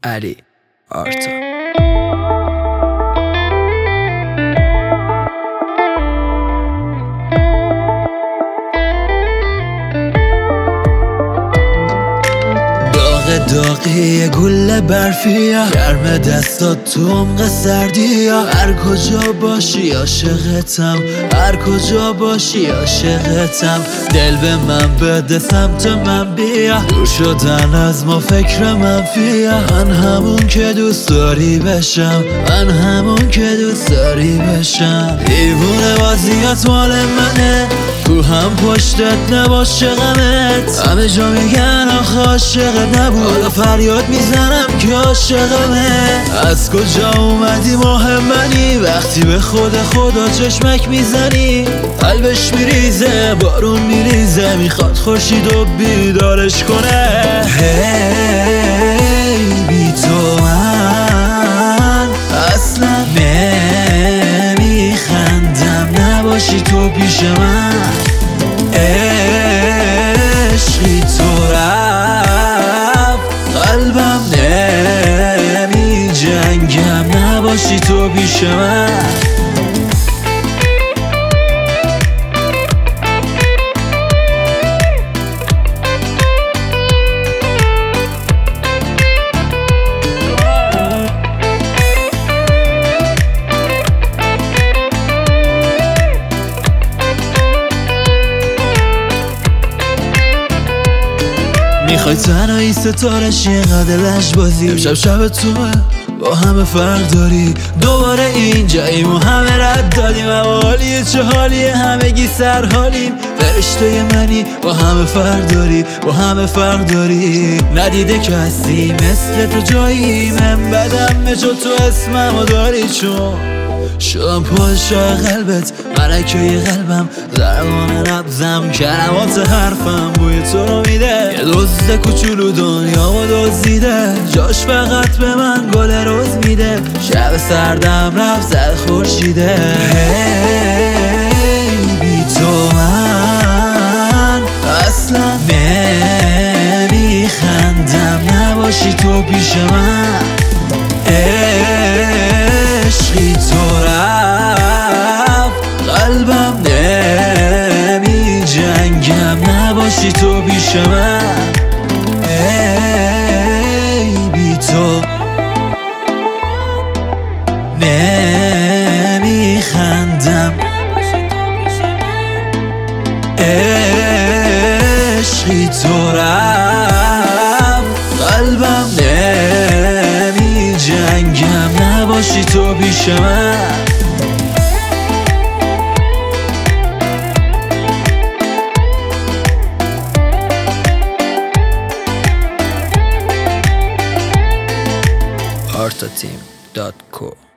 علی آرتا. داغی گل برفیه گرم دستات تو عمق سردیه هر کجا باشی عاشقتم هر کجا باشی عاشقتم دل به من بده سمت من بیا دور شدن از ما فکر منفیه من همون که دوست داری بشم من همون که دوست داری بشم دیوونه بازیات مال منه تو هم پشتت نباشه غمت همه جا میگن آخه عاشقت نبود حالا فریاد میزنم که عاشقمه از کجا اومدی ماه منی وقتی به خدا چشمک میزنی قلبش میریزه بارون میریزه میخواد خورشید و بیدارش کنه هی بی تو من اصلا نمیخندم نباشی تو پیش من عشقی تو رفت قلبم نمی جنگم نباشی تو پیش من میخوای تنهایی ستارش اینقدر لجبازی امشب شب توه با همه فرق داری دوباره اینجاییم و همه رد دادیم اما حالیه چه حالیه همگی سرحالیم فرشته منی با همه فرق داری با همه فرق داری ندیده کسی مثل تو جایی من بدم جو تو اسممو داری چون شدم پادشاه قلبت ملکه قلبم ضربان نبزم کلمات حرفم بوی تو رو میده یه دزد کوچولو دنیامو دزدیده جاش فقط به من گل روز میده شب سردم رفت زد خورشیده هی بی تو من اصلا نمیخندم نباشی تو پیش من عشقی تو رفت قلبم نمی جنگم نباشی تو پیش من ای بی تو نمی خندم عشقی تو رفت قلبم نمی جنگم نباشی تو پیش من artateam.co